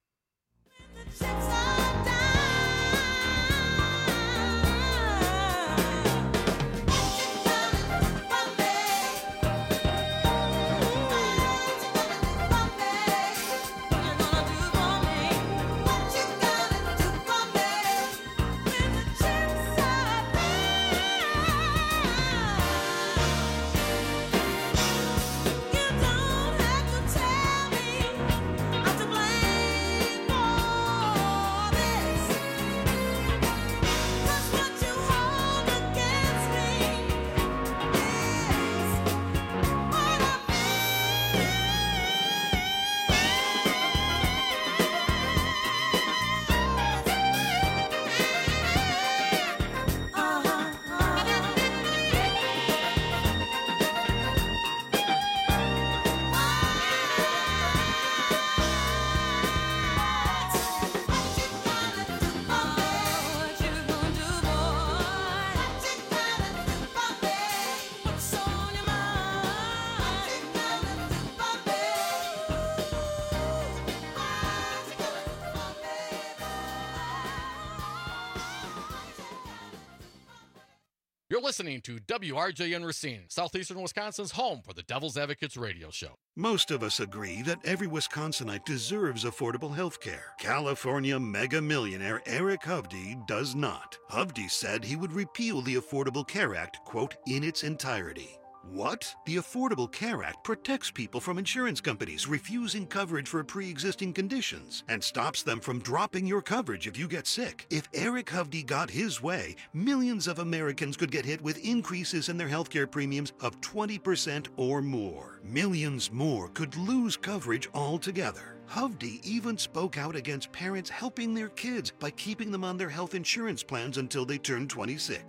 You're listening to W R J N Racine, Southeastern Wisconsin's home for the Devil's Advocates radio show. Most of us agree that every Wisconsinite deserves affordable health care. California mega millionaire Eric Hovde does not. Hovde said he would repeal the Affordable Care Act, quote, in its entirety. What? The Affordable Care Act protects people from insurance companies refusing coverage for pre-existing conditions and stops them from dropping your coverage if you get sick. If Eric Hovde got his way, millions of Americans could get hit with increases in their healthcare premiums of twenty percent or more. Millions more could lose coverage altogether. Hovde even spoke out against parents helping their kids by keeping them on their health insurance plans until they turn twenty-six.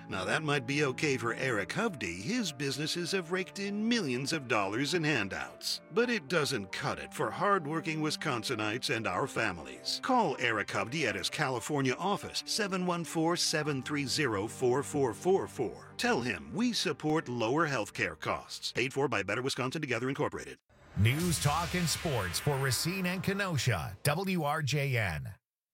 Now, that might be okay for Eric Hovde. His businesses have raked in millions of dollars in handouts. But it doesn't cut it for hardworking Wisconsinites and our families. Call Eric Hovde at his California office, seven one four, seven three zero, four four four four. Tell him we support lower health care costs. Paid for by Better Wisconsin Together Incorporated. News, talk, and sports for Racine and Kenosha. W R J N.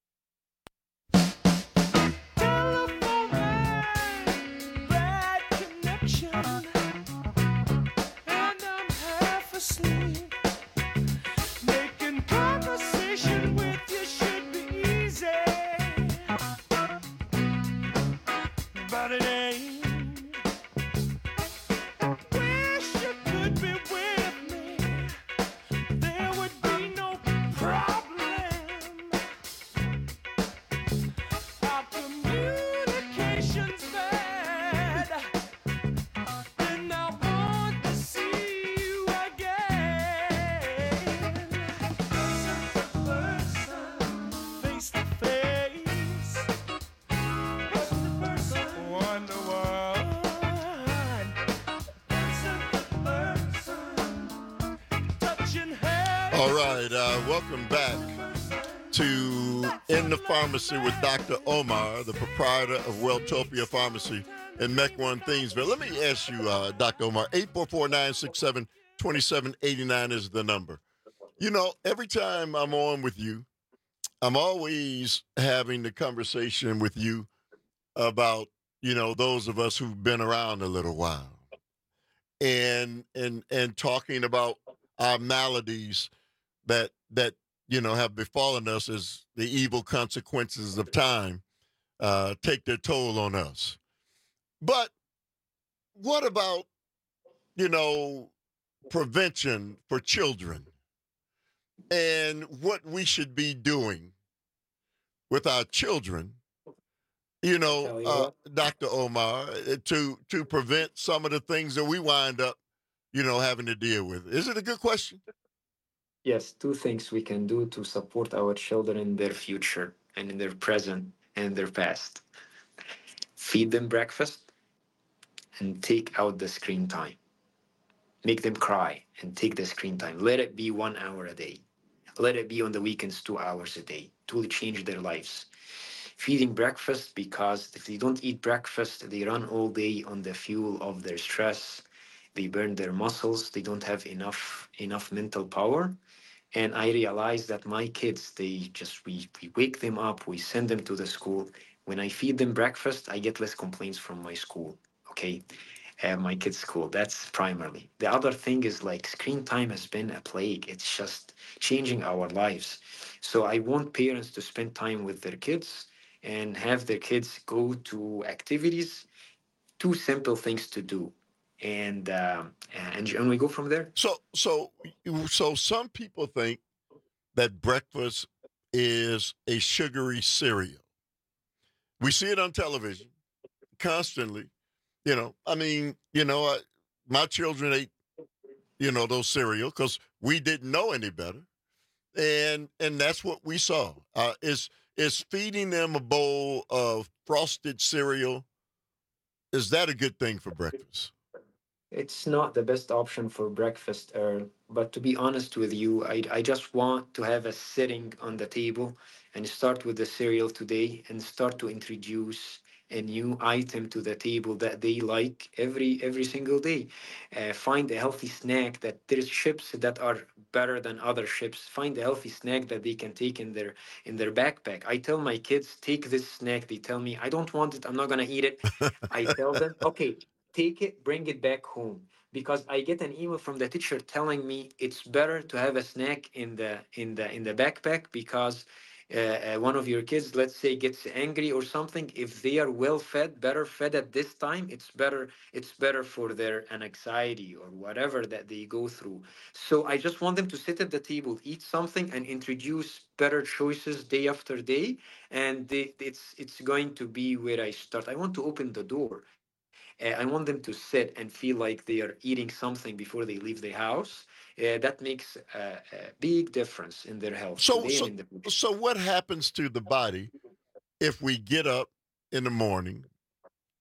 All right, uh, welcome back to In the Pharmacy with Doctor Omar, the proprietor of Welltopia Pharmacy in Mequon, Thiensville. Let me ask you, uh, Doctor Omar, eight four four, nine six seven, two seven eight nine is the number. You know, every time I'm on with you, I'm always having the conversation with you about, you know, those of us who've been around a little while and and and talking about our maladies that that you know have befallen us as the evil consequences of time uh, take their toll on us. But what about, you know, prevention for children and what we should be doing with our children, you know, uh, Doctor Omar, to to prevent some of the things that we wind up, you know, having to deal with? Is it a good question? Yes, two things we can do to support our children in their future and in their present and their past. Feed them breakfast and take out the screen time. Make them cry and take the screen time. Let it be one hour a day. Let it be on the weekends, two hours a day. It will change their lives. Feeding breakfast, because if they don't eat breakfast, they run all day on the fuel of their stress. They burn their muscles. They don't have enough enough mental power. And I realized that my kids, they just, we, we wake them up, we send them to the school. When I feed them breakfast, I get less complaints from my school, okay? Uh, my kids' school, that's primarily. The other thing is like screen time has been a plague. It's just changing our lives. So I want parents to spend time with their kids and have their kids go to activities, two simple things to do. And, uh, and and we go from there. So so so some people think that breakfast is a sugary cereal. We see it on television constantly. You know, I mean, you know, I, my children ate, you know, those cereal because we didn't know any better, and and that's what we saw. Uh, is is feeding them a bowl of frosted cereal? Is that a good thing for breakfast? It's not the best option for breakfast, Earl. But to be honest with you, I, I just want to have a sitting on the table and start with the cereal today and start to introduce a new item to the table that they like every every single day. Uh, find a healthy snack that there's chips that are better than other chips. Find a healthy snack that they can take in their in their backpack. I tell my kids, take this snack. They tell me, I don't want it. I'm not gonna eat it. I tell them, okay, take it, bring it back home. Because I get an email from the teacher telling me it's better to have a snack in the in the in the backpack because uh, uh, one of your kids, let's say, gets angry or something. If they are well fed, better fed at this time, it's better. It's better for their anxiety or whatever that they go through. So I just want them to sit at the table, eat something, and introduce better choices day after day. And they, it's it's going to be where I start. I want to open the door. Uh, I want them to sit and feel like they are eating something before they leave the house. Uh, that makes a, a big difference in their health. So, today so, and in the future. so what happens to the body if we get up in the morning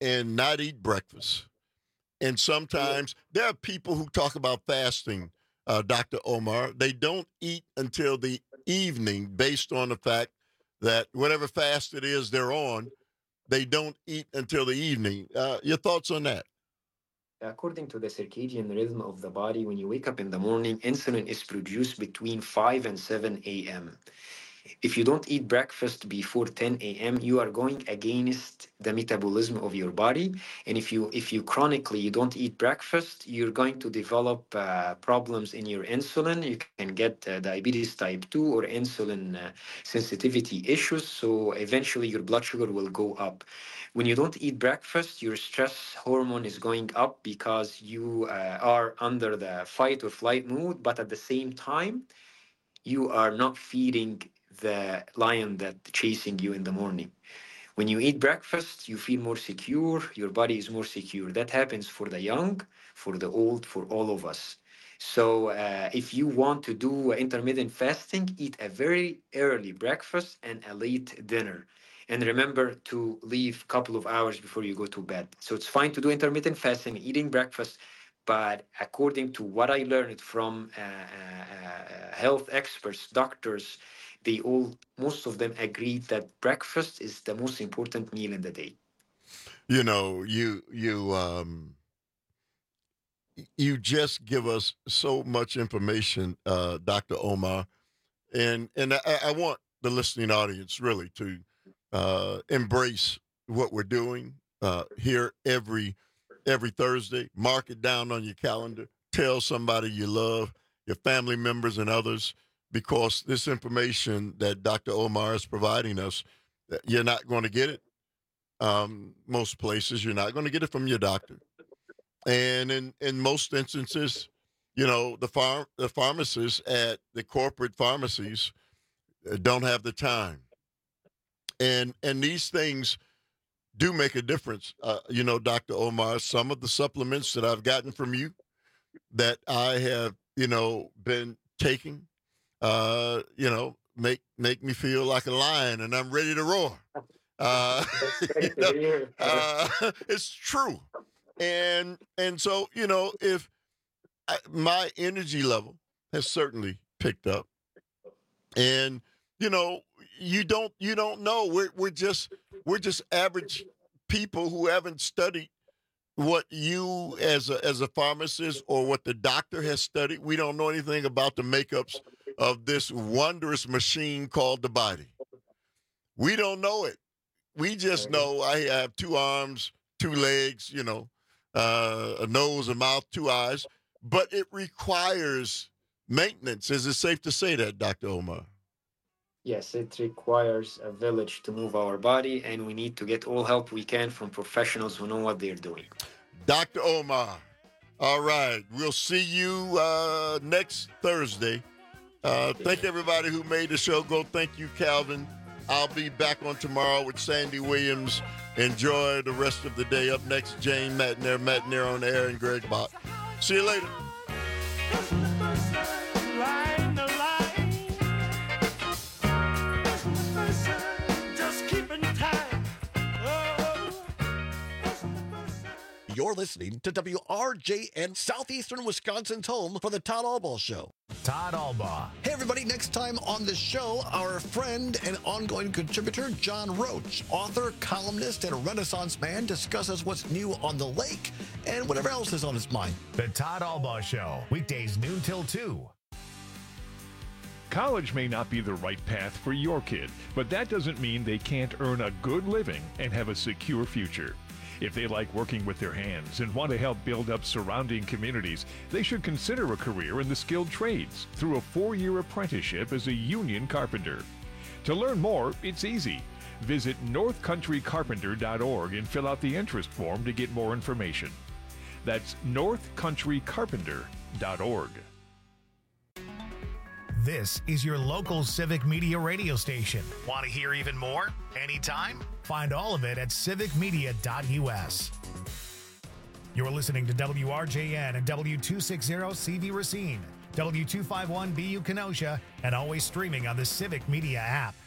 and not eat breakfast. And sometimes there are people who talk about fasting, uh, Doctor Omar. They don't eat until the evening based on the fact that whatever fast it is they're on, they don't eat until the evening. Uh, your thoughts on that? According to the circadian rhythm of the body, when you wake up in the morning, insulin is produced between five and seven a.m. If you don't eat breakfast before ten a.m., you are going against the metabolism of your body. And if you if you chronically you don't eat breakfast, you're going to develop uh, problems in your insulin. You can get uh, diabetes type two or insulin uh, sensitivity issues. So eventually your blood sugar will go up. When you don't eat breakfast, your stress hormone is going up because you uh, are under the fight or flight mood, but at the same time, you are not feeding the lion that's chasing you in the morning. When you eat breakfast, you feel more secure, your body is more secure. That happens for the young, for the old, for all of us. So uh, if you want to do intermittent fasting, eat a very early breakfast and a late dinner. And remember to leave a couple of hours before you go to bed. So it's fine to do intermittent fasting, eating breakfast, but according to what I learned from uh, uh, health experts, doctors, they all, most of them agreed that breakfast is the most important meal in the day. You know, you you um, you just give us so much information, uh, Doctor Omar, and and I, I want the listening audience really to uh, embrace what we're doing uh, here every every Thursday. Mark it down on your calendar. Tell somebody you love, your family members and others, because this information that Doctor Omar is providing us, you're not going to get it. Um, most places, you're not going to get it from your doctor. And in, in most instances, you know, the farm the pharmacists at the corporate pharmacies don't have the time. And and these things do make a difference. Uh, you know, Doctor Omar, some of the supplements that I've gotten from you that I have, you know, been taking, uh, you know, make make me feel like a lion and I'm ready to roar. Uh, you know, uh, it's true. And and so, you know, if I, my energy level has certainly picked up, and you know, you don't you don't know. We're we're just we're just average people who haven't studied what you as a as a pharmacist or what the doctor has studied. We don't know anything about the makeups of this wondrous machine called the body. We don't know it. We just know I have two arms, two legs, you know, uh, a nose, a mouth, two eyes, but it requires maintenance. Is it safe to say that, Doctor Omar? Yes, it requires a village to move our body, and we need to get all help we can from professionals who know what they're doing. Doctor Omar, all right. We'll see you uh, next Thursday. Uh, thank everybody who made the show go. Thank you, Calvin. I'll be back on tomorrow with Sandy Williams. Enjoy the rest of the day. Up next, Jane Matner, Matner on air, and Greg Bott. See you later. You're listening to W R J N, Southeastern Wisconsin's home for the Todd Albaugh Show. Todd Albaugh. Hey, everybody. Next time on the show, our friend and ongoing contributor, John Roach, author, columnist, and a Renaissance man, discusses what's new on the lake and whatever else is on his mind. The Todd Albaugh Show, weekdays noon till two. College may not be the right path for your kid, but that doesn't mean they can't earn a good living and have a secure future. If they like working with their hands and want to help build up surrounding communities, they should consider a career in the skilled trades through a four-year apprenticeship as a union carpenter. To learn more, it's easy. Visit north country carpenter dot org and fill out the interest form to get more information. That's north country carpenter dot org. This is your local Civic Media radio station. Want to hear even more? Anytime? Find all of it at civic media dot u s. You're listening to W R J N and W two sixty C V Racine, W two fifty-one B U Kenosha, and always streaming on the Civic Media app.